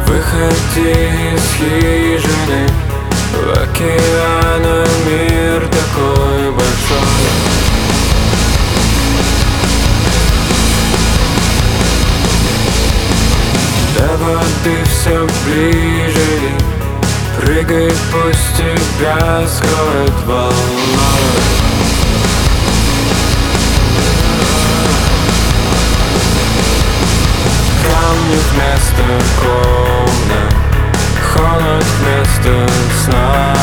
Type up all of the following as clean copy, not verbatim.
Выходи из хижины в океан, а мир такой большой. До воды все ближе, прыгай, пусть тебя скроет волной. Камни вместо комнат, холод вместо сна,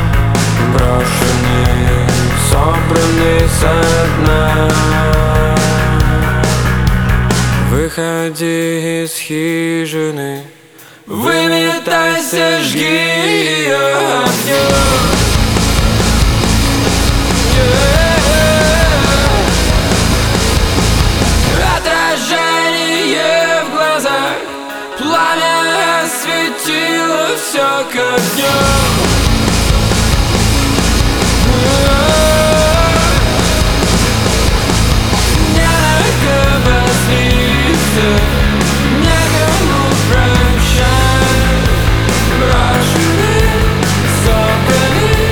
брошенный, собранный со дна. Выходи из хижины, выметайся, жги ее огнем. Отражение в глазах, пламя осветило все как днем. Некому прощать, брошенный, собранный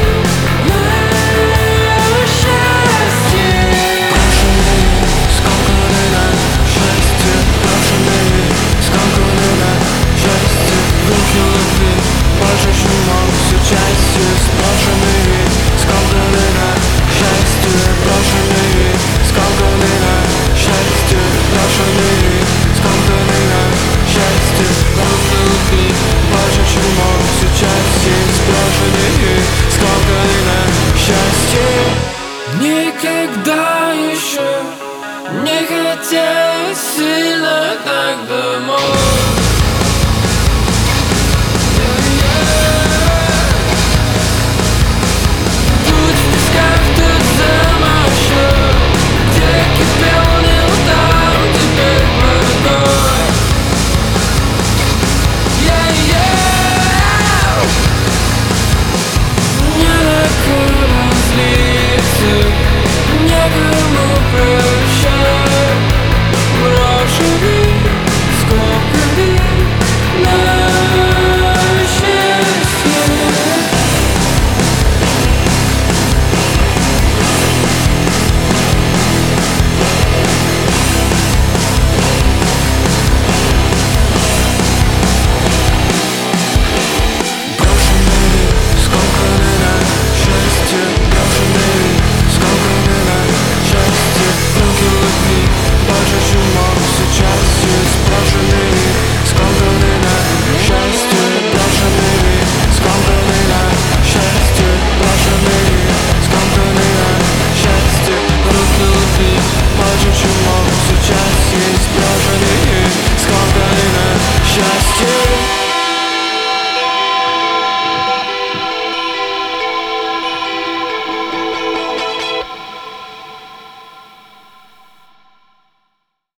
на счастье. Брошенный, скомканный на счастье. Брошенный, скомканный на счастье. Духи любви, больше, чем мог все части. Брошенный, скомканный на счастье. Брошенный, скомканный на счастье. Брошенный, скомканный на счастье. Любви, больше, чем мог все части. Брошенный, скомканный на счастье. Никогда еще не хотелось сильно так давно.